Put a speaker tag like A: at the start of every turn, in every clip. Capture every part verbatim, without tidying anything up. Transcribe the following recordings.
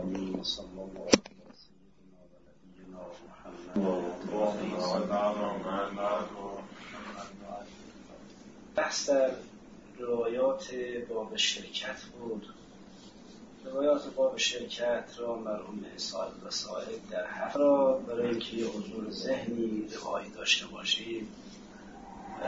A: العالمين صلى الله على سيدنا ونبينا محمد. بحث در روایات باب شرکت بود. روایات باب شرکت را مرحوم صاحب وسائل در هفت را برای اینکه یه حضور ذهنی روایی داشته باشید و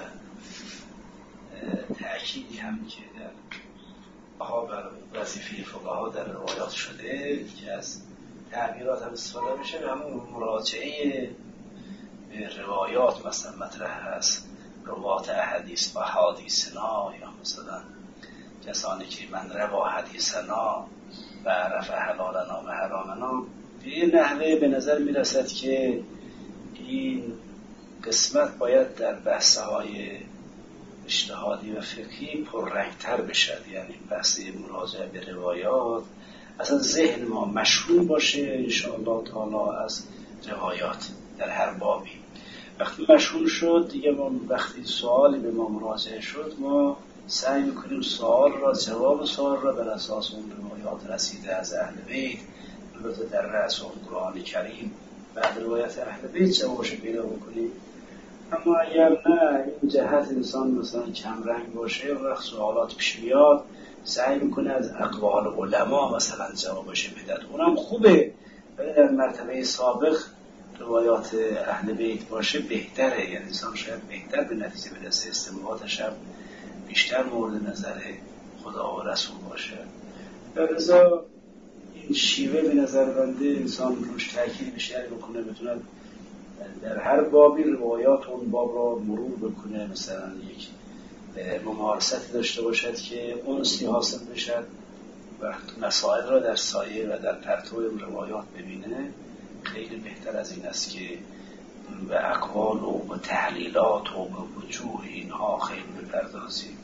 A: تأکیدی هم که در بر وظیفه فقها در روایات شده که از تعبیرات هم استفاده بشه، همون مراجعه به روایات مثلا مطرح هست، روایات حدیث و حدیثنا، یا مثلا کسانی که من روا حدیثنا و رفع حلالنا و حرامنا. به این نحوه به نظر می رسد که این قسمت باید در بحث‌های اجتهادی و فقهی پررنگتر بشد، یعنی بحث مراجعه به روایات اصلا ذهن ما مشغول باشه انشاءالله تعالی از روایات در هر بابی. وقتی مشغول شد دیگه ما وقتی سوالی به ما مراجعه شد ما سعی میکنیم سوال را، جواب سوال را بر اساس اون روایات رسیده از اهل بیت، البته در رأس اون قرآن کریم بعد روایت اهل بیت جوابش پیدا بکنیم. اما اگر نه این جهت انسان مثلا کم رنگ باشه و وقت سوالات پیش بیاد سعی میکنه از اقوال علما مثلا جوابش بده، اونم خوبه، ولی در مرتبه سابق روایات اهل بیت باشه بهتره، یعنی انسان شاید بهتر به نتیجه برسه، استنباطش هم بیشتر مورد نظر خدا و رسول باشه. لذا این شیوه به نظر بنده انسان روش تأکید بیشتری بکنه، بتونه در هر بابی روایات اون باب را مرور بکنه، مثلا یک ممارستی داشته باشد که انسی حاصل بشد و مسائل را در سایه و در پرتو روایات ببینه. خیلی بهتر از این است که به اقوال و به تحلیلات و به وجوه اینها خیلی بپردازیم.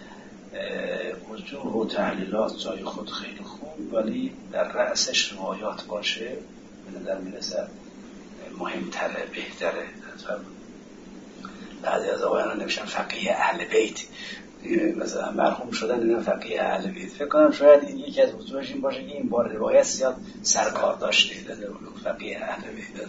A: وجوه و تحلیلات جای خود خیلی خوب، ولی در رأسش روایات باشه به نظر میرسد مهمتره، بهتره. بعضی از آقایان نمیشن فقیه اهل بیت، مثلا مرحوم شدن نمیشن فقیه اهل بیت. فکر کنم شاید این یکی از وجوهش این باشه که این بار روایت زیاد سرکار داشته فقیه اهل بیت.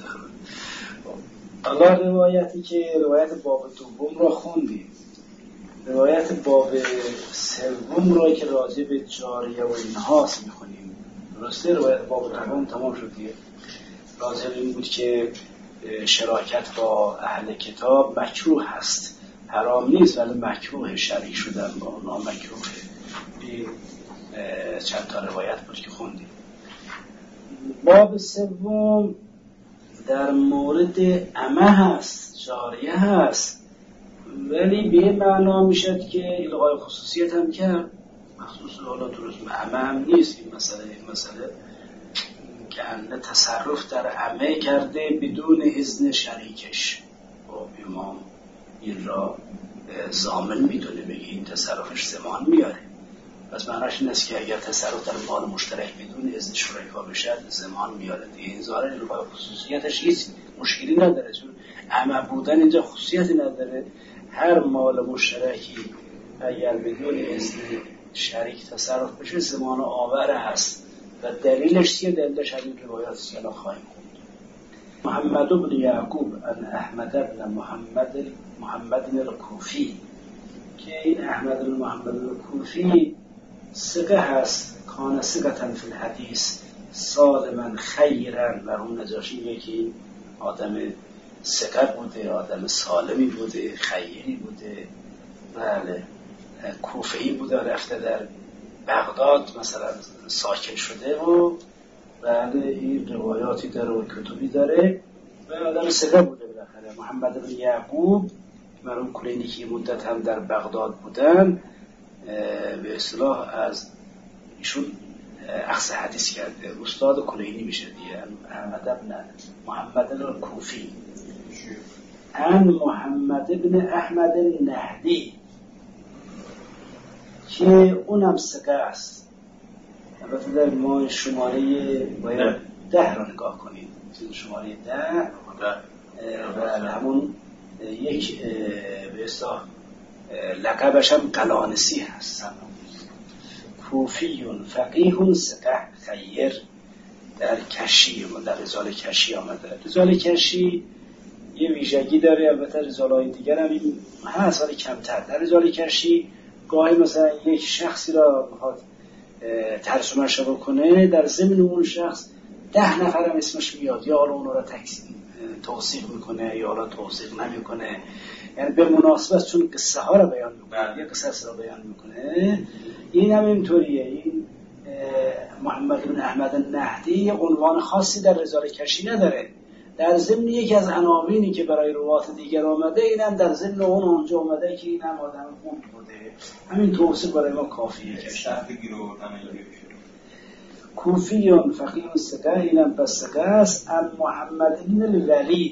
A: حالا روایتی که روایت باب دوم را خوندیم، روایت باب سوم را که راجع به جاریه و اینهاست میخونیم. درسته روایت باب دوم تمام شد دیگه. راجع به این بود که شراکت با اهل کتاب مکروه هست، حرام نیست ولی مکروه، شریک شدن با اونا مکروه. این چند تا روایت بود که خوندیم. باب سوم در مورد عمه هست، جاریه هست، ولی به معنا میشد که الغای خصوصیت هم کرد، مخصوص حالا درست عمه هم نیست این مسئله. این مسئله که انه تصرف در عمه کرده بدون اذن شریکش، و امام این را ضامن میدونه، بگه این تصرفش زمان میاره. پس معناش این است که اگر تصرف در مال مشترک بدون اذن شرکا بشه زمان میاره دیگه. این ظاهر الغای خصوصیتش هیچ مشکلی نداره، چون عمه بودن اینجا خصوصیتی نداره. هر مال مشترکی اگر بدون اذن شریک تصرف بشه زمان آوره هست. و دلیلش چیه؟ دلیلش همین روایات سیالا خواهیم خوند. محمد بن یعقوب ان احمد بن محمد محمد الکوفی، که این احمد بن محمد الکوفی ثقه هست، کان ثقةً فی الحدیث سالما خیرا. و اون نجاشی که این آدم ثقه بوده، آدم سالمی بوده، خیری بوده، بله کوفه‌ای بوده، رفته در بغداد مثلا ساکن شده و بعد این روایاتی داره و کتبی داره و آدم ثقه بوده. بالاخره محمد بن یعقوب مرحوم کلینی که مدت هم در بغداد بودن به اصطلاح از ایشون اخذ حدیث کرده، استاد کلینی میشه دیگه. احمد بن محمد الکوفی ان محمد بن احمد النهدی که اونم ثقه است. البته در ما شماره باید ده را نگاه کنید، شماره ده و همون یک به اصطلاح لقبش هم قلانسی هست، کوفیون فقیهون ثقه خیر در کشی و در رساله کشی آمده. رساله کشی یه ویژگی داره، البته رساله‌های دیگر هم این هست ولی کمتر. در رساله کشی گاهی مثلا یک شخصی را بخواد ترجمه‌اش بکنه، در ضمن اون شخص ده نفر هم اسمش میاد، یا حالا اون را توصیف میکنه یا حالا توصیف نمیکنه، یعنی به مناسبت چون قصه ها را بیان میکنه یا قصص را بیان میکنه. این هم اینطوریه. این محمد بن احمد النهدی عنوان خاصی در رساله کشی نداره، در ضمن یکی از عناوینی که برای روات دیگر آمده اینم در ضمن اون اونجا آمده که اینم آدم خوب بوده. همین توصیف برای ما کافیه. کوفیون فقیه ثقه، اینم پس ثقه است. ام محمد بن الولید،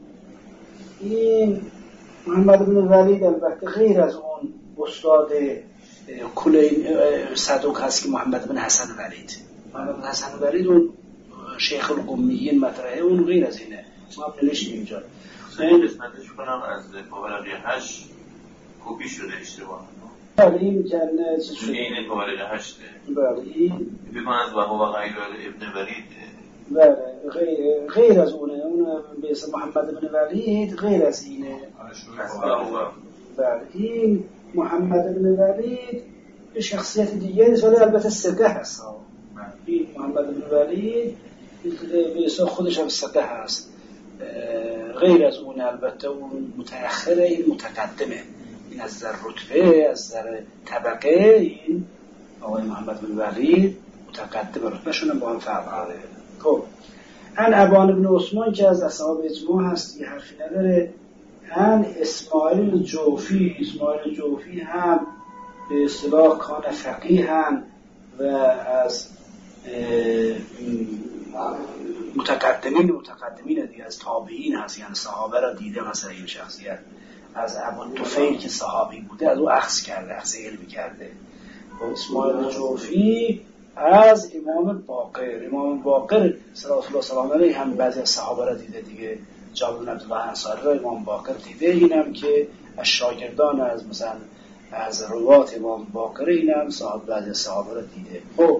A: این محمد بن الولید البته غیر از اون استاد کلین صدوق هست که محمد بن حسن ولید. محمد بن حسن ولید اون شیخ القمیین مطرحه، اون غیر از اینه. ما هم نوشتیم اینجا.
B: این قسمتش کنم از پاورقی هشت کپی شده اشتباه.
A: بله این کنه چیز شده.
B: این پاورقی هشته.
A: بله این
B: بگم از وهو و غیر ابن ولید.
A: بله غیر, غیر از اونه. اون به اسم محمد بن ولید غیر از اینه. بله این محمد بن ولید به شخصیت دیگری ولی البته ثقه هست. این محمد بن ولید به اسم خودش هم ثقه هست. غیر از اون البته اون متأخره، این متقدمه. این از در رتبه، از در طبقه، این آقای محمد بن ولید متقدم، رتبهشون هم با هم فرق داره. خب ان ابان بن عثمان که از اصحاب اجماع هست، یه حرفی نداره. ان اسماعیل جوفی، اسماعیل جوفی هم به اصطلاح کان فقیه هم و از متقدمین متقدمین دیگه، از تابعین هست، یعنی صحابه را دیده. مثلا این شخصیت از ابو طفیل که صحابی بوده از او اخذ کرده، اخذ علم کرده. و اسماعیل جوفی از امام باقر، امام باقر صلوات الله سلام علیه هم بعضی از صحابه را دیده دیگه. جابر بن عبدالله انصاری را امام باقر دیده. اینم که از شاگردان از مثلا از روات امام باقر، اینم صاحب بعضی از صحابه را دیده. خب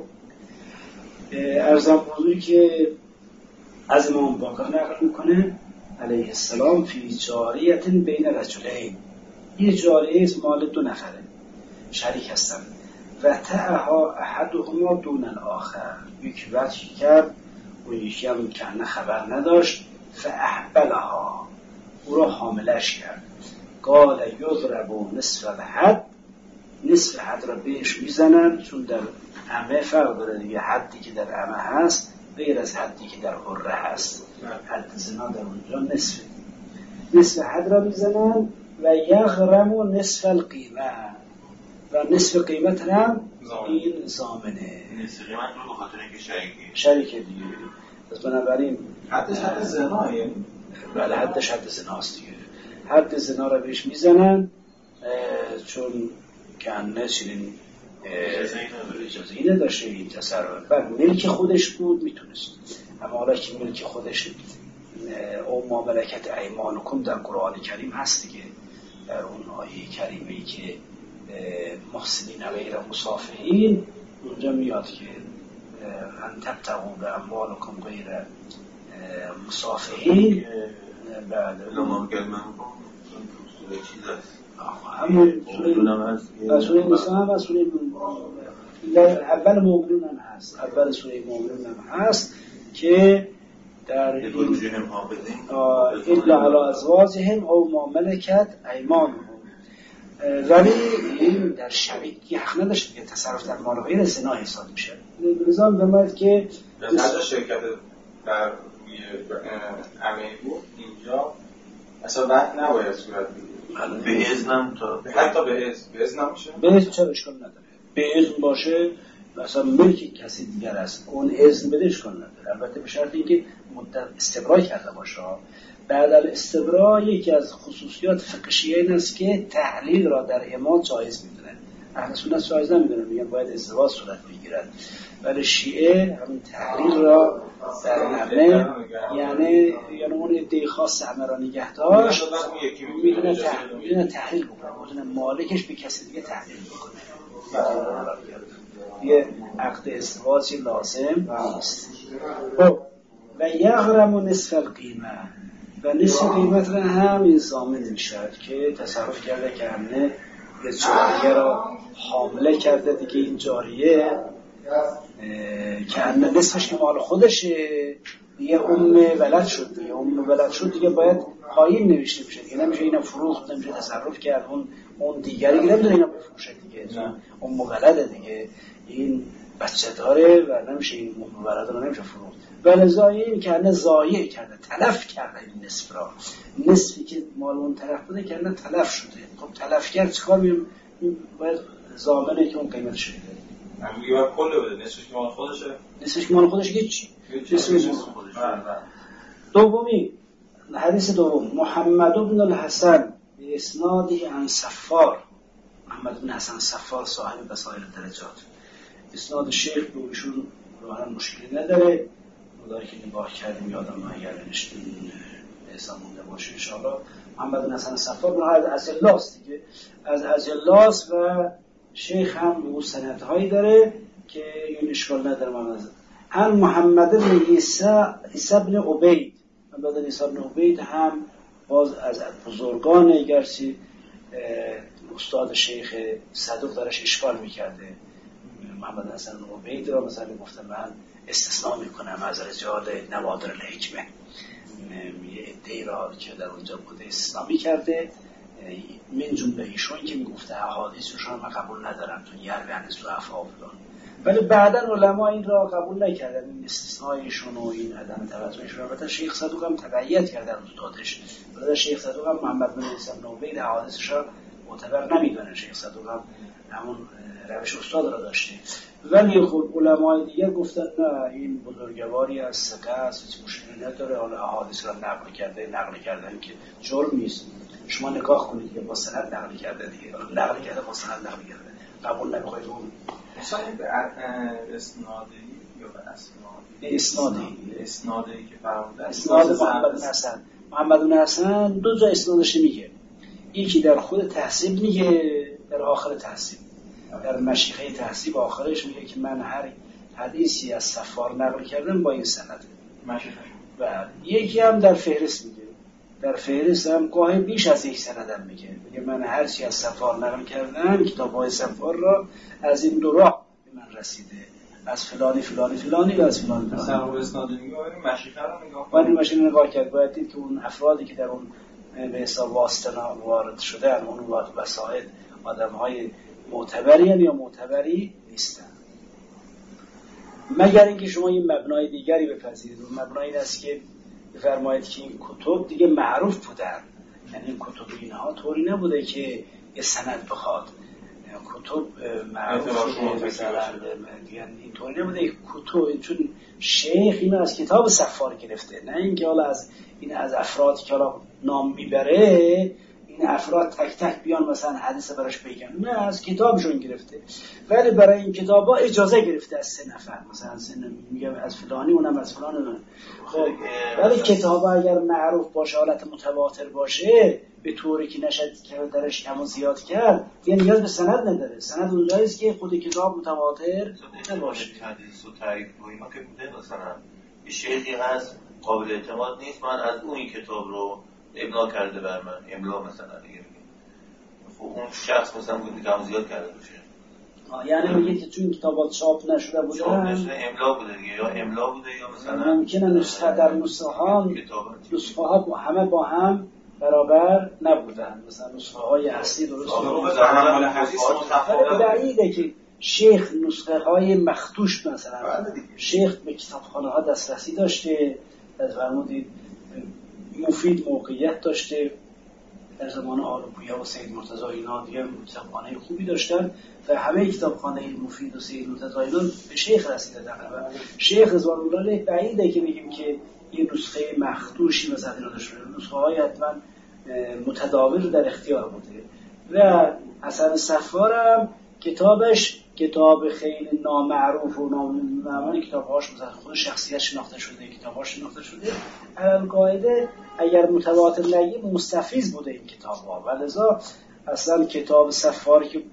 A: ارزم بزرگی که از امام باقر نقل میکنه علیه السلام فی جاریت بین رجلین، یه جاریه است مال دو نفره شریک هستن. و تعها احدهما دون الاخر، یکی وجه کرد و یکی هم کنه خبر نداشت. فاحبلها، او را حاملش کرد. قال یضرب نصف الحد، نصف حد را بهش میزنن، چون در عمه فرق داره دیگه. حدی که در عمه هست غیر از حدی که در حره هست. حد زنا در اونجا نصف نصف حد را میزنن. و یغرم و نصف القیمه، و نصف قیمت هم این زامنه.
B: نصف قیمت رو بخاطر اینکه شریکه
A: شریکه دیگه. پس بنابراین
B: حدش حد زنایه.
A: بله حدش حد زناست دیگه. حد زنا را بهش میزنن چون کنه چنین اجازه‌ای نداشته این تصرف. بعد ملک خودش بود میتونست، اما حالا که ملک خودش او ما ملکت ایمانکم در قرآن کریم هست دیگه، در اون آیه کریمه‌ای که محسنین غیر مسافحین اونجا میاد که ان تبتغوا باموالکم غیر مسافحین. بعد
B: لما کلمه چیز هست
A: همون سوره نساء هم هست، سوره اول مومنون هم هست، اول سوره مومنون هم هست که در الا علی ازواجهم او ما ملکت ایمانهم. ولی این در شریک یه حق نداشت که تصرف در مال غیر زنا حساب میشه. نظام بماند که
C: مثلا شرکت در عمه بود اینجا اصلا وقت نباید صورت بگیره.
B: به اذنم تا
C: حتی به اذن به اذن نمیشه.
A: به اذن چرا اشکال نداره. به اذن باشه مثلا ملک کسی دیگر است، اون اذن بده اشکال نداره. البته به شرطی که مدت استبرا کرده باشه. بعد از استبرا یکی از خصوصیات فقه شیعه این است که تحلیل را در امام جایز میدونن. اهل سنت جایز نمیدونن، میگن باید ازدواج صورت بگیرد. ولی شیعه همین تحلیل را در همه یعنی یعنی اون ادعای خاص همه را نگه داشت، میدونه تحلیل میدونه تحلیل بکنه، میدونه مالکش به کسی دیگه تحلیل بکنه. یه عقد ازدواجی لازم نیست. خب و یغرم نصف القیمه، و نصف قیمت را هم این ضامن میشود که تصرف کرده که همه یه جاریه را حامله کرده دیگه. این جاریه که همه نصفش که مال خودشه دیگه ام ولد شد دیگه. ام ولد شد دیگه باید پایین نوشته بشه دیگه، نمیشه اینا فروخت، نمیشه تصرف کرد. اون اون دیگری که نمیدونه اینا بفروشه دیگه، ام ولده دیگه، این بچه داره و نمیشه این ام ولد رو نمیشه فروخت. ولذا این که همه ضایع کرده، تلف کرده این نصف را. نصفی که مال اون طرف بوده که همه تلف شده. خب تلف کرد چیکار می‌کنیم؟ باید ضامنه که اون قیمتش بده.
C: میگه باید کل بده، نصفش مال خودشه.
A: نصفش مال خودش هیچ. نصفش مال خودش. دومی حدیث دوم، محمد بن الحسن به اسناد عن صفار، محمد بن حسن صفار صاحب بصائر الدرجات، اسناد شیخ به ایشون راحت مشکلی نداره. مداری که نگاه کردیم یادم اگر نشتیم حساب مونده باشه ان شاء الله. محمد بن حسن صفار از اجلاس دیگه، از اجلاس و شیخ هم به او سندهایی داره که این اشکال نداره. محمد هم محمد بن عیسی عیسی بن عبید، محمد بن عیسی بن عبید هم باز از بزرگان، گرچه استاد شیخ صدوق درش اشکال میکرده. محمد حسن عبید را مثلا گفتم من استثناء میکنم از رجال نوادر الحکمه، یه عده‌ای را که در اونجا بوده استثناء میکرده، من جمله ایشون که میگفته احادیثشون من قبول ندارم تو یروی عن ضعفا فلان، ولی بعدا علما این را قبول نکردن، این استثناءشون و این عدم توجهشون. البته شیخ صدوق هم تبعیت کردن استادش، ولی شیخ صدوق هم محمد بن عیسی بن عبید احادیثش را معتبر نمیدونه. شیخ صدوق هم همون روش استاد را داشته، ولی خب علمای دیگر گفتن نه این بزرگواری از ثقه است، هیچ مشکلی نداره، حالا احادیث را نقل کرده، نقل کردن که جرم نیست. شما نگاه کنید که با سند نقل کرده دیگه، نقل کرده با سند نقل کرده، قبول نمیخواید اون
C: صاحب اسنادی یا به اسنادی
A: اسنادی
C: اسنادی که فرمودن
A: اسناد محمد بن حسن. محمد بن حسن دو جا اسنادش میگه، یکی در خود تحصیل میگه، در آخر تحصیل، در مشیخه تحصیل آخرش میگه که من هر حدیثی از صفار نقل کردم با این سند مشیخه. و یکی هم در فهرست میگه، در فهرست هم گاهی بیش از یک سندم میگه، میگه من هر چی از صفار نقل کردم کتاب‌های صفار را از این دو راه به من رسیده، از فلانی فلانی فلانی و از فلانی فلانی.
C: مثلا رو اسناد میگه مشیخه رو نگاه
A: باید این مشیخه نگاه کرد، باید دید که اون افرادی که در اون به حساب واسطه وارد شده ان اون وسائل آدم‌های معتبری یا معتبری نیستن، مگر اینکه شما این مبنای دیگری بپذیرید. اون مبنای این است که بفرمایید که این کتب دیگه معروف بودن، یعنی این کتب اینها طوری نبوده که یه سند بخواد، کتب معروف بوده مثلا یعنی این طوری نبوده کتب، چون شیخ اینو از کتاب صفار گرفته، نه اینکه حالا از این از افرادی که حالا نام میبره این افراد تک تک بیان مثلا حدیث براش بگن، نه از کتابشون گرفته. ولی برای این کتابا اجازه گرفته از سه نفر، مثلا سه میگم از فلانی اونم از فلان اونم. خب ولی کتابا اگر معروف باشه، حالت متواتر باشه، به طوری که نشد که درش کم و زیاد کرد، دیگه نیاز به سند نداره. سند اونجایی است که خود کتاب متواتر نباشه.
B: حدیث و تعریف و اینا که بوده، مثلا یه شیخی هست قابل اعتماد نیست، من از اون این کتاب رو املا کرده بر من، املا مثلا دیگه خب اون شخص مثلا بود کم زیاد کرده باشه،
A: یعنی میگه که چون کتابات چاپ نشده بوده،
B: چاپ نشده املا بوده دیگه، یا املا بوده یا مثلا
A: ممکنه نسخه در نسخه ها نسخه ها همه با هم برابر نبودن، مثلا نسخه های اصلی درست نبودن. بعیده که شیخ نسخه های مخدوش مثلا شیخ به کتابخانه ها دسترسی داشته، از فرمودید مفید موقعیت داشته در زمان آل بویا و سید مرتضی اینا دیگه کتابخانه خوبی داشتن و همه کتابخانه مفید و سید مرتضی اینا به شیخ رسیده تقریبا. شیخ رضوان الله علیه بعیده که بگیم که این نسخه مخدوشی مثلا اینا داشته، نسخه های حتما متداول در اختیار بوده. و حسن صفار هم کتابش کتاب خیلی نامعروف و نامعلوم، کتابهاش مثلا خود شخصیت شناخته شده، کتابهاش شناخته شده، علل قاعده اگر متواتر نگیم مستفیض بوده این کتاب‌ها. ولذا اصلا کتاب صفار که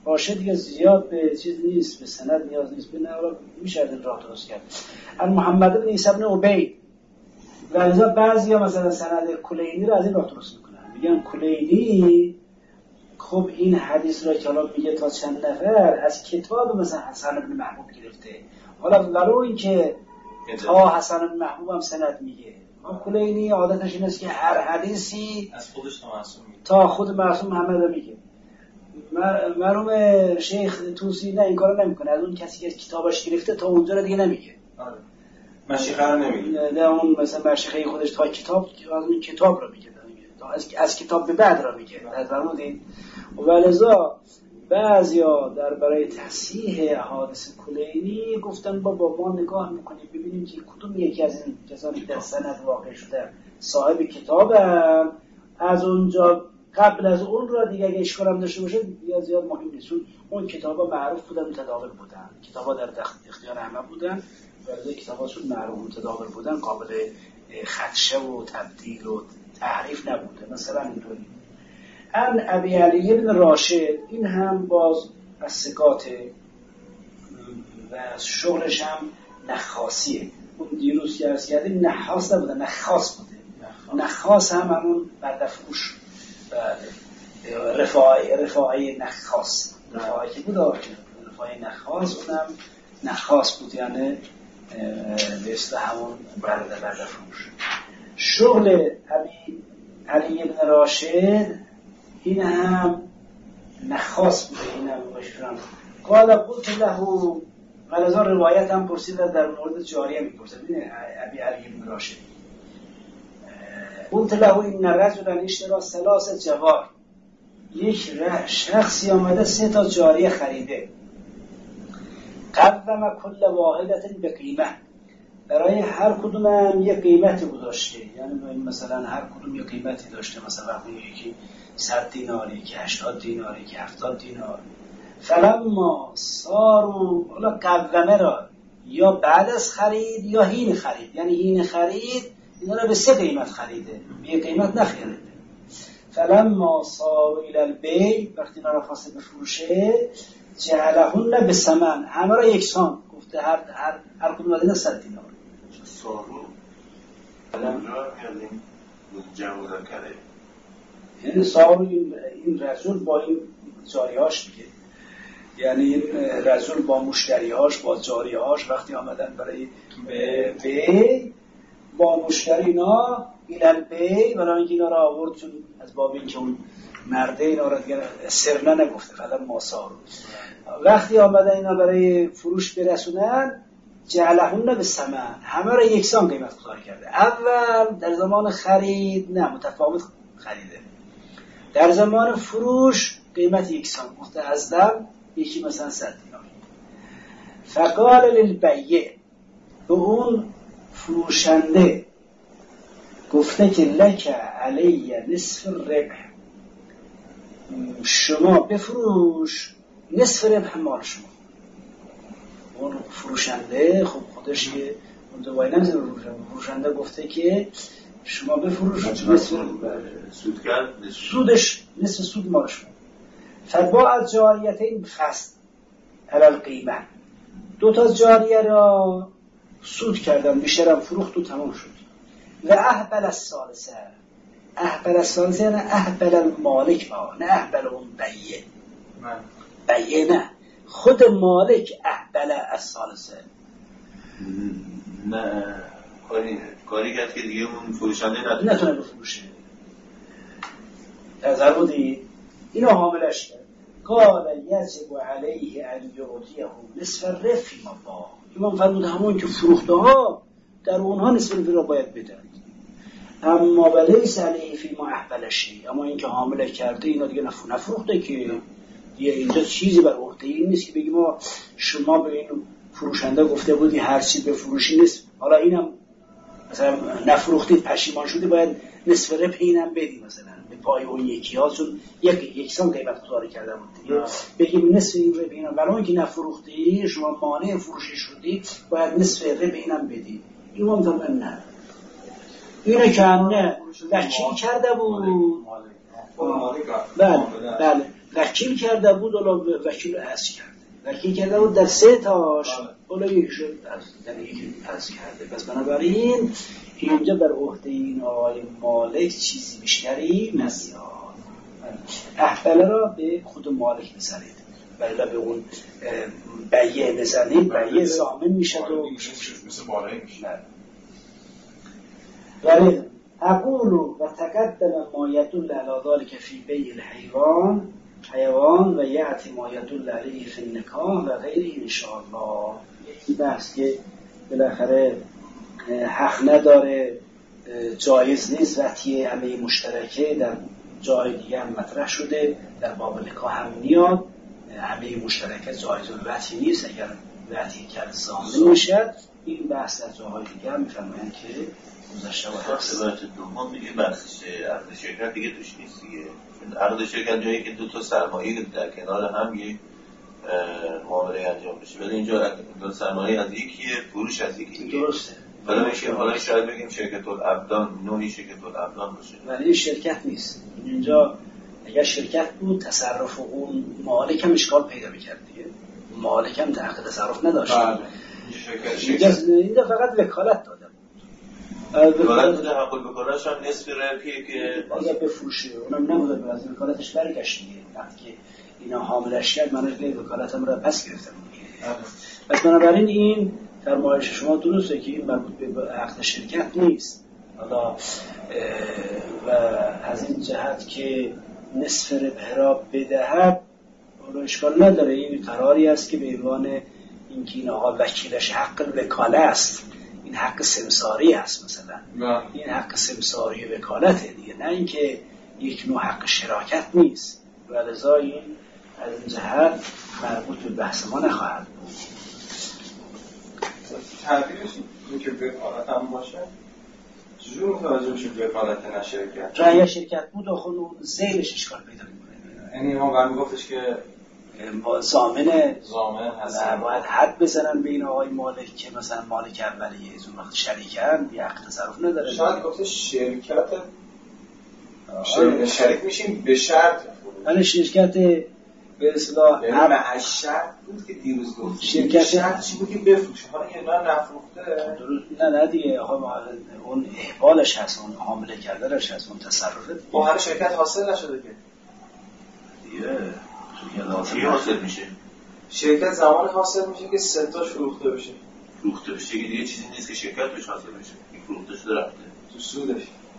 A: باشه دیگه زیاد به چیز نیست، به سند نیاز نیست، به نحو میشه این راه درست کرد. ان محمد بن عیسی بن عبید و لذا بعضیا مثلا سند کلینی رو از این راه درست میکنن، میگن کلینی خب این حدیث را که حالا میگه تا چند نفر از کتاب مثلا حسن بن محبوب گرفته، حالا ولو این که تا حسن بن محبوب هم سند میگه، کلینی عادتش این است که هر حدیثی
C: از خودش تا معصوم
A: تا خود معصوم محمد رو میگه. مرحوم شیخ توسی نه این کارو نمیکنه، از اون کسی که کتابش گرفته تا اونجا رو دیگه نمیگه.
C: آره مشیخه رو نمیگه،
A: نه اون مثلا مشیخه خودش تا کتاب از اون کتاب رو میگه، تا از از کتاب به بعد رو میگه. از فرمودید ولذا بعضیا در برای تصحیح احادیث کلینی گفتن بابا ما نگاه میکنیم ببینیم که کدوم یکی از این کسانی در سند واقع شده صاحب کتابن، از اونجا قبل از اون را دیگه اگه اشکال هم داشته باشه یا زیاد مهم نیست، اون کتابا معروف بودن، متداول بودن، کتابا در اختیار همه بودن و کتاباشون معروف متداول بودن، قابل خدشه و تبدیل و تحریف نبوده. مثلا اینطوری ان ابی علی بن راشد، این هم باز از ثقاته و از شغلش هم نخاسیه. اون دیروز که عرض کردیم نحاس نبوده، نخاس بوده. نخاس هم همون بردفروش رفاعی رفاعی نخاس رفاعی که بود، رفاعی نخاس اونم نخاس بود، یعنی به اصطلاح همون بردفروش. شغل ابی علی بن راشد این هم نخاس بوده، این هم باشم قال قلت له، ولذا روایت هم پرسید در مورد جاریه میپرسید ابی علی بن راشد، قلت له این رجلا اشترى ثلاث جوار، یک شخصی آمده سه تا جاریه خریده، قدم کل واحدت به قیمه، برای هر کدوم هم یک قیمتی گذاشته، یعنی مثلا هر کدوم یک قیمتی داشته، مثلا یکی صد دینار، یکی هشتاد دینار، یکی هفتاد دینار. فلما صاروا، حالا قدمه را یا بعد از خرید یا هین خرید، یعنی هین خرید اینا را به سه قیمت خریده، به یک قیمت نخریده. فلما صاروا الی البیع، وقتی اینا را خواسته بفروشه، جعلهن بثمن، همه را یکسان گفته، هر هر هر کدوم از اینا صد دینار.
B: صاروا فلما یعنی جمع کرده،
A: یعنی صاروا این رسول با این جاریهاش دیگه، یعنی این رسول با مشتریهاش با جاریهاش وقتی آمدن برای بیع با مشتری اینا ایلال بیع، برای اینکه اینا را آورد، چون از باب اینکه اون مرده اینا را دیگه سرنا نگفته، فقط ماسار، وقتی آمدن اینا برای فروش برسونن جعلهن بثمن، همه را یکسان قیمت گذاری کرده. اول در زمان خرید نه متفاوت خریده، در زمان فروش قیمت یکسان گفته، از دم یکی مثلا صد دینار. فقال للبیع، به اون فروشنده گفته که لک علی نصف ربح، شما بفروش نصف ربح مال شما. اون فروشنده خب خودش که اون دوایی نمیزه، فروشنده گفته که شما بفروش نصف
B: سود کرد،
A: سودش نصف سود مال شما. فباع از جاریتین بفصل علال قیمه، دو تا جاریه را سود کردم، بیشترم فروخت و تمام شد. و احبل الثالثه، احبل الثالثه یعنی احبل المالک ها، نه احبل اون بیه، بیه نه، خود مالک احبل الثالثه،
B: نه کاری کاری کرد که دیگه اون فروشنده نتونه
A: نتونه بفروشه. نظر بودید اینو حاملش کرد. قال یجب علیه ان یعطیه نصف الربح ما باع، امام فرمود همون که فروخته ها در اونها نصف الربح را باید بدن، اما ولیس علیه فی ما احبل شیء، اما این که حامله کرده اینا دیگه نفروخته که یه اینجا چیزی بر عهده این نیست که بگیم ما شما به این فروشنده گفته بودی هر چی بفروشی نیست، حالا اینم مثلا نفروختی پشیمان شدی باید نصف ربح اینم بدی، مثلا به پای اون یکی ها، چون یک یکسان قیمت گذاری کرده بود، بگیم نصف این ربح اینم، برای اینکه نفروختی شما مانع فروشی شدی باید نصف ربح اینم بدی. ایمان فرمود نه، اینو کنونه وکیل کرده بود، بله بله وکیل کرده بود الا وکیل از کرده، وکیل کرده بود در سه تاش الا یکیشو از در یکی از کرده. پس بنابراین اینجا بر عهده این آقای مالک چیزی بیشتری نمیاد. احوله را به خود مالک بزنید ولی به اون بیعه بزنید، بیعه ضامن میشد و
C: مثل بالایی میشه.
A: ولی اقول و تقدم ما یدل علی ذلک فی بیع الحیوان حیوان و یأتی ما یدل علیه فی النکاح و غیره ان شاء الله. این بحث که بالاخره حق نداره، جایز نیست، وطیه همه مشترکه در جای دیگه هم مطرح شده، در باب نکاح هم میاد، همه مشترکه جایز الوطی نیست، اگر وطی کرد ضامن میشد. این بحث در جاهای دیگه هم میفرمایند که گذشته و هست.
B: عبارت دوم دیگه بحثش عقد شرکت دیگه توش نیست دیگه. عقد شرکت جایی که دو تا سرمایه در کنار هم یک معامله انجام بشه، ولی اینجا دو سرمایه از یکیه، فروش از یکیه.
A: درسته.
B: حالا میشه حالا شاید بگیم شرکت الابدان نوعی شرکت الابدان باشه،
A: ولی این شرکت نیست. اینجا اگر شرکت بود تصرف اون مالک هم اشکال پیدا می‌کرد دیگه. مالک هم حق تصرف نداشت.
C: بله.
A: اینجا اینجا فقط وکالت داده بود.
B: وکالت داده، حق الوکالتش هم نصف ربحیه که
A: اگه بفروشه اونم نبوده به از وکالتش برگشت دیگه. وقتی که اینا حاملش کرد معنیش که وکالتم رو پس گرفتن. پس بنابراین این فرمایش شما درسته که این مربوط به عقد شرکت نیست. حالا و از این جهت که نصف ربح را بدهد اون اشکال نداره. این قراری است که به عنوان اینکه این آقا وکیلش حق وکاله است، این حق سمساری است مثلا نه. این حق سمساری وکالته دیگه، نه اینکه یک نوع حق شراکت نیست. و لذا این از این جهت مربوط به بحث ما نخواهد بود.
C: تعبیرش این که وکالت هم باشه چجور متوجه میشه وکالت نه شرکت؟
A: رأی شرکت بود و خود اون زیلش اشکال پیدا میکنه.
C: یعنی ما برمی گفتش که
A: زامنه
C: زامن هست،
A: باید حد بزنن به این آقای مالک که مثلا مالک اولیه از اون وقت شریکن یه حق تصرف نداره.
C: شاید گفته شرکت شرکت شریک میشیم به شرط
A: ولی شرکت به اصطلاح
C: هم معشر بود که دیروز گفت
A: شرکت
C: شرطش بود که بفروشه، حالا که من نفروخته
A: نه نه دیگه اون احبالش هست، اون حامله کردنش هست، اون تصرفه
C: با هر شرکت حاصل نشده که
B: دیگه توی حاصل میشه.
C: شرکت زمان حاصل میشه که سه تاش فروخته بشه.
B: فروخته بشه که دیگه چیزی نیست که شرکت بهش حاصل بشه، این فروخته شده رفته
C: تو سودش.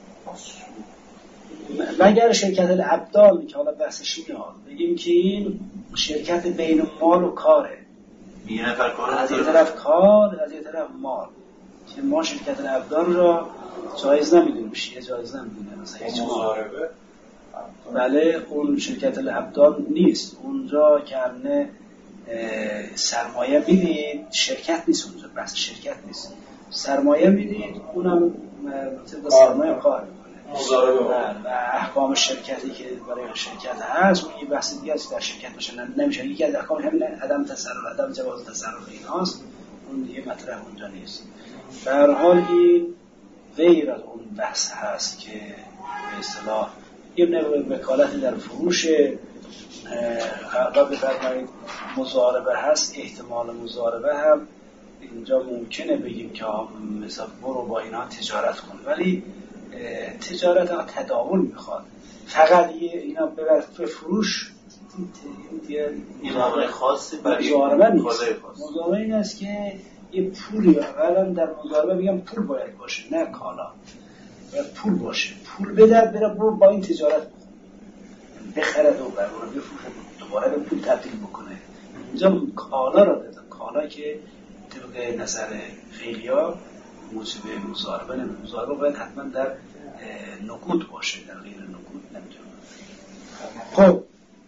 A: مگر شرکت الابدال که حالا بحثش میاد بگیم که این شرکت بین مال و کاره،
B: یه نفر کار
A: از یه طرف کار از یه طرف مال، که ما شرکت الابدال را جایز نمیدونیم، شیعه جایز نمیدونه مثلا هیچ
C: مضاربه.
A: بله اون شرکت الابدال نیست اونجا که همه سرمایه میدید، شرکت نیست اونجا، بحث شرکت نیست، سرمایه میدید، اونم طبق سرمایه کار میکنه
C: مضاربه
A: و احکام شرکتی که برای شرکت هست اون یه بحث دیگه است، در شرکت باشه نمیشه، یکی از احکام همین عدم تصرف، عدم جواز تصرف ایناست، اون دیگه مطرح اونجا نیست. به هر حال این غیر از اون بحث هست که به اصطلاح یه نوع وکالت در فروش حقا بفرمایید مضاربه هست، احتمال مضاربه هم اینجا ممکنه بگیم که مثلا برو با اینا تجارت کن، ولی تجارت ها تداول میخواد، فقط اینا ببر به فروش
B: معامله خاصی برای
A: مضاربه نیست. مضاربه این است که یه پولی اولا در مضاربه میگم پول باید باشه نه کالا، باید پول باشه، پول بده بره برو با این تجارت بکن، بخرد و بره رو بفروشه دوباره به پول تبدیل بکنه. اینجا کالا را بده، کالا که طبق نظر خیلیا موجب مضاربه نمیشه، مضاربه باید حتما در نقود باشه، در غیر نقود نمیتونه. خب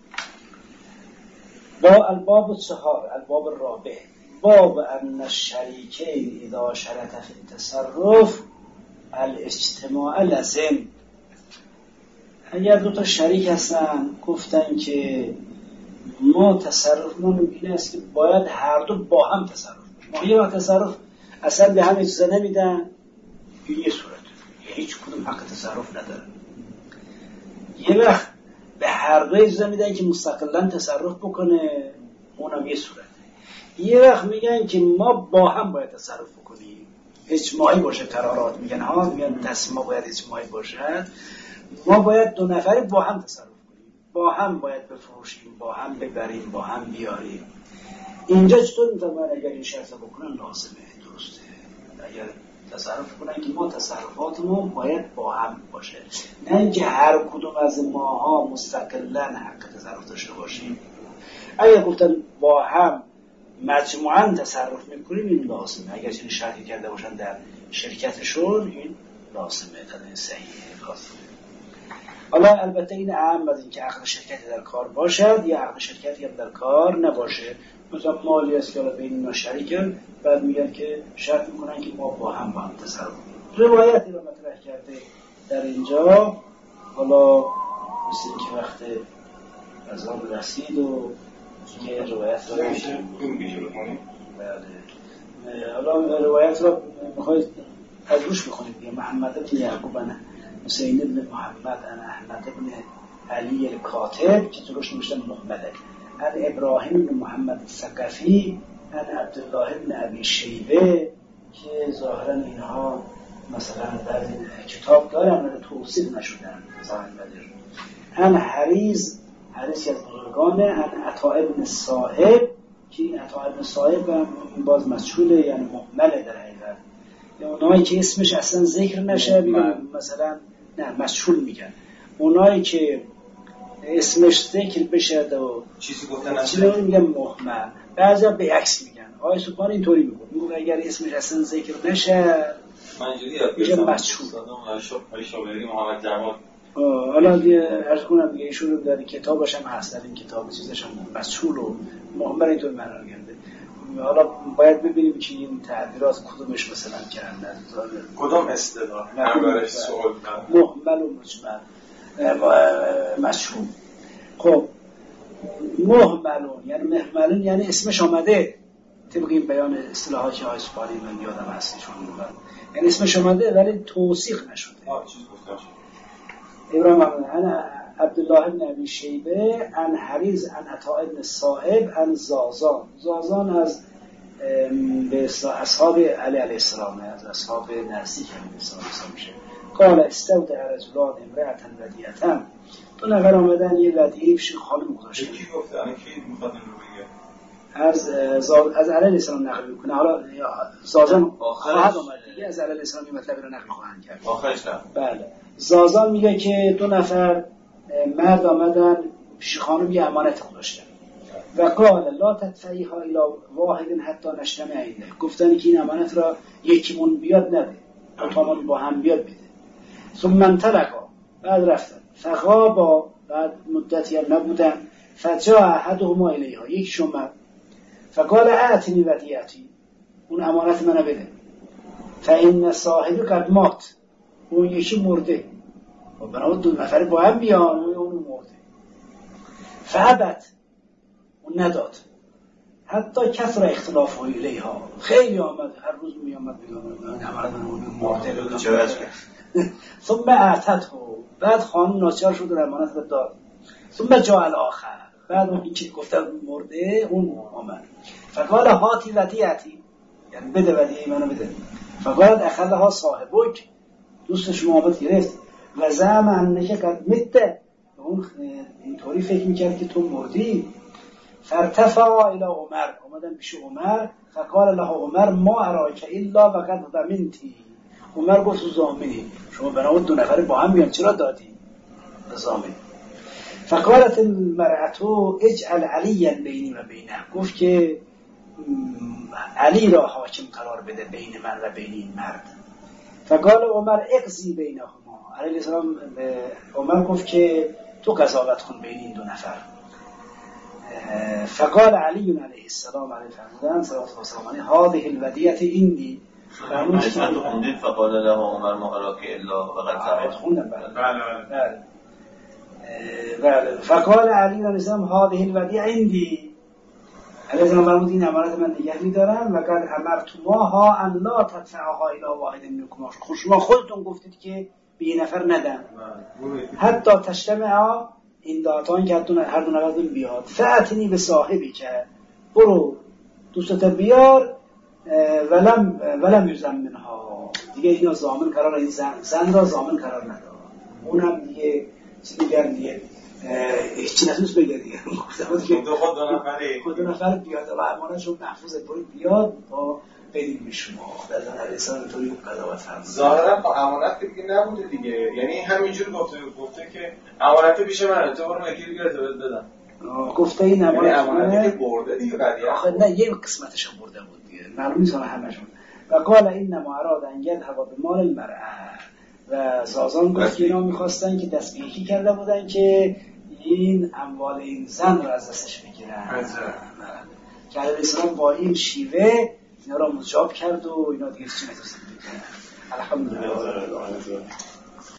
A: با الباب چهار، الباب رابع، باب ان الشریکین اذا شرط فی التصرف الاجتماع لازم. اگر دو تا شریک هستن گفتن که ما تصرفمون این است که باید هر دو با هم تصرف کنیم، ما یه وقت تصرف اصلا به هم اجازه نمیدن، این یه صورت هیچ کدوم حق تصرف نداره. یه وقت به هر دوی اجازه میدن که مستقلا تصرف بکنه، اونم یه صورته. یه وقت میگن که ما با هم باید تصرف بکنیم، اجماعی باشه قرارات، میگن ها میگن تصمیم ما باید اجماعی باشد، ما باید دو نفری با هم تصرف کنیم، با هم باید بفروشیم، با هم ببریم، با هم بیاریم. اینجا چطور میفهمن اگر این شرط بکنن لازمه، درسته؟ اگر تصرف کنن که ما تصرفاتمون باید با هم باشه، نه اینکه هر کدوم از ماها مستقلا حق تصرف داشته باشیم. اگر گفتن با هم مجموعاً تصرف میکنیم این لازمه، اگر چنین شرطی کرده باشن در شرکتشون این لازمه، این صحیحه، لازمه. حالا البته این اهم از این که عقد شرکتی در کار باشد یا عقد شرکتی هم در کار نباشه. مثلا مالی است که بین اینا شریکن، بعد میگن که شرط میکنن که ما با هم با هم تصرف کنیم. روایتی رو مطرح کرده در اینجا، حالا مثل اینکه وقت اذان رسید و یه روایت رو بکنیم. بله. حالا روایت رو میخواید از روش بخونیم دیگه. محمد بن یعقوب بن حسین بن محمد ان احمد بن علی الکاتب که جلوش نوشتن محمده، ان ابراهیم بن محمد الثقفی، ان عبدالله بن ابی شیبه که ظاهرا اینها مثلا بعضی کتاب دارن ولی توصیف نشدن ظاهر بدر، ان حریز حریز از بزرگانه، ان عطا بن صاحب که این عطا بن صاحب هم باز مجهوله، یعنی مهمله در حقیقت، یا اونایی که اسمش اصلا ذکر نشه میگن مثلا نه مجهول میگن، اونایی که اسمش ذکر بشه و
C: چیزی گفتن
A: نشه میگن مهمل. بعضیا به عکس میگن. آقای سبحان اینطوری میگه، میگه اگر اسمش اصلا ذکر نشه
C: من اینجوری یاد
A: میگه مجهول.
C: آقای شاوری محمد جواد
A: حالا دیگه عرض کنم دیگه ایشون رو در کتابش هم هست، در این کتاب چیزش هم مجهول و مهمل اینطور معنا کرده. حالا باید ببینیم که این تعبیرات کدومش مثلا کردن،
C: کدوم اصطلاح دربارش سوال
A: مهمل و مجمل مجهول. خب مهملون یعنی مهملون یعنی اسمش آمده، طبق این بیان اصطلاحات که آقای سپاری من یادم هستیشون بودن، یعنی اسمش آمده ولی توثیق نشده.
C: آه چیز گفتم
A: ابراهیم انا عبدالله بن ابی شیبه، ان حریز، ان عطا بن صاحب، ان زازان. زازان از به اصحاب علی علیه السلام، از اصحاب نزدیک علیه السلام میشه. قال استودع رجلان امرأة ودیعة، دو نفر آمدن یه ودیعه پیش خانم گذاشتن.
C: کی گفته؟ الان کی میخواد این رو بگه؟
A: از از علی علیه السلام نقل میکنه. حالا زازان خواهد آمد دیگه، از علی علیه السلام این مطلب رو نقل خواهند کرد.
C: آخرش نه.
A: بله. زازان میگه که دو نفر مرد آمدن پیش خانم یه امانت گذاشتن و قال لا تدفعیها الی واحد حتی نجتمع عنده، گفتن که این امانت را یکیمون بیاد نده، دو تامون با هم بیاد بده. ثم انطلقا، بعد رفتن، فغابا، بعد مدتی هم نبودن، فجاء احدهما الیها، یکیش اومد، فقال اعطنی ودیعتی، اون امانت منو بده، فان صاحب قد مات، اون یکی مرده و بنابراین دو نفر با هم بیان و اون مرده. فعبد، اون نداد، حتی کثر اختلاف الیها، خیلی آمد، هر روز می آمد میگم امانت مرده
B: چه وجه.
A: ثم اعتته، بعد خانم ناچار شد و امانت رو داد. ثم جاء الاخر، بعد اون که گفتن مرده اون آمد، فقال هاتی ودیعتی، یعنی بده ودیعه منو بده. فقال اخذها صاحبک، دوست شما آمد گرفت، و زعم انک قد مت، اون اینطوری فکر میکرد که تو مردی. فارتفع الی عمر، اومدن پیش عمر، فقال له عمر ما اراک الا وقد ضمنتی، عمر گفت ضامنی، شما بنابراین دو نفر با هم بیان چرا دادی؟ ضامن. فقالت المرأة اجعل علیا بینی و بینه، گفت که علی را حاکم قرار بده بین من و بین این مرد. فقال عمر اقضی بینهما، علیه السلام عمر گفت که تو قضاوت کن بین این دو نفر. فقال علی علیه السلام علیه فرمودن صلوات الله وسلامه علیه هذه الودیعة عندی،
B: فرمود که خوندید فقال له عمر ما اراک الا وقد ضمنت.
A: خوندم بله بله بله. فقال علی علیه السلام هذه الودیعة عندی، علیه السلام فرمود این امانت من نگه می‌دارم، و قد امرتموها ان لا تدفعها الی واحد منکما، شما خودتون گفتید که به یه نفر ندن، حتی تجتمعا این داتان که هر دو نقدم بیاد فعتنی به صاحبی که برو دوستت بیار ولم ولم یزم منها، دیگه اینا ضامن قرار، این زن, زن را ضامن قرار نداد. اونم دیگه چی میگن دیگه هیچی نتونست بگه دیگه، گفتم که
C: دو خود دو نفره
A: خود دو نفر بیاد و امانتشون محفوظه برید بیاد با بریم به شما. در علیه السلام اینطوری قضاوت فرمود.
C: ظاهرا خب امانت دیگه نبوده دیگه، یعنی همینجور گفته گفته که امانت پیش منه، تو برو یکی دیگه تو بدم.
A: گفته این
C: امانتی که برده دیگه قضیه.
A: آخه نه یه قسمتش هم برده بود دیگه، معلوم نیست همشون. و قال انما اراد ان یذهب بمال المرأه، و سازان گفت که اینا میخواستن که دست به یکی کرده بودن که این اموال این زن رو از دستش بگیرن. که علیه السلام با این شیوه اینا را مجاب کرد و اینا دیگه چی نتونستن بگیرن. الحمدلله.